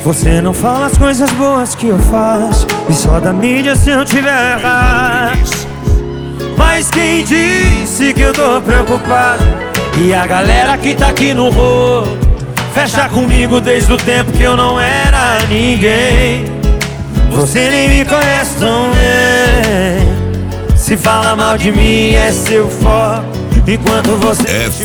Você não fala as coisas boas que eu faço, e só da mídia se eu tiver errado. Mas quem disse que eu tô preocupado? E a galera que tá aqui no rolo fecha comigo desde o tempo que eu não era ninguém. Você nem me conhece tão bem. Se fala mal de mim é seu foco, enquanto você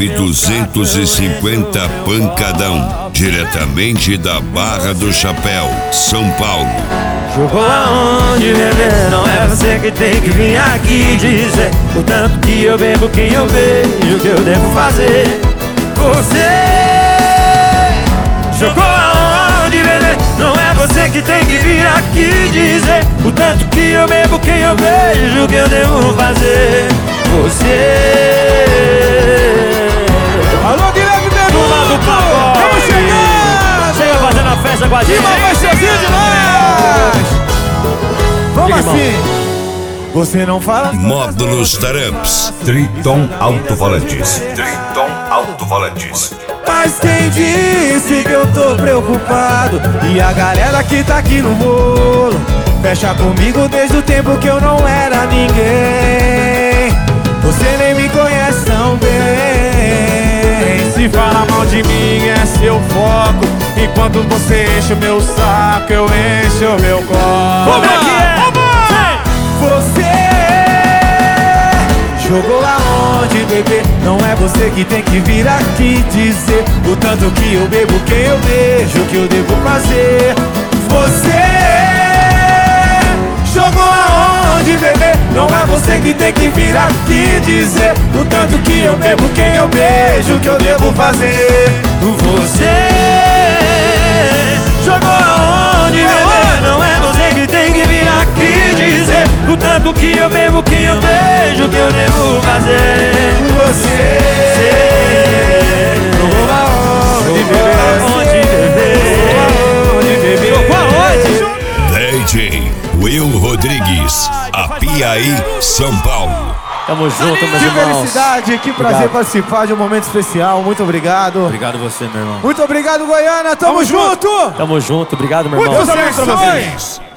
F250 Pancadão, diretamente da Barra do Chapéu, São Paulo. Jogou aonde, bebê? Não é você que tem que vir aqui dizer o tanto que eu bebo, quem eu vejo, o que eu devo fazer. Você jogou aonde, bebê? Não é você que tem que vir aqui dizer o tanto que eu bebo, quem eu vejo, o que eu devo fazer. Você. Alô, Guilherme Benuto! Vamos chegar! Chega fazendo a festa com a gente. Vai ser demais! Vamos assim! Você não fala... Módulos Taramps, Triton Alto-Falantes. Triton Alto-Falantes. Mas quem disse que eu tô preocupado? E a galera que tá aqui no bolo fecha comigo desde o tempo que eu não era ninguém. Você nem me conhece tão bem. Se fala mal de mim é seu foco, enquanto você enche o meu saco, eu encho o meu copo. Como é que é? Você jogou aonde, bebê? Não é você que tem que vir aqui dizer o tanto que eu bebo, quem eu vejo, o que eu devo fazer. Você jogou aonde, bebê? Não é você que tem que vir aqui dizer o tanto que eu bebo, quem eu vejo, o que eu devo fazer. Você jogou aonde, bebê? Não é você que tem que vir aqui dizer o tanto que eu bebo, quem eu vejo, o que eu devo fazer. Você jogou aonde, bebê? Jogou aonde? DJ Will Rodrigues, Apiaí, São Paulo. Tamo junto, meus Que irmãos. felicidade, que prazer Obrigado. participar de um momento especial. Muito obrigado. Obrigado você, meu irmão. Muito obrigado, Goiânia. Tamo junto. Tamo junto, obrigado, meu irmão. Muitas emoções.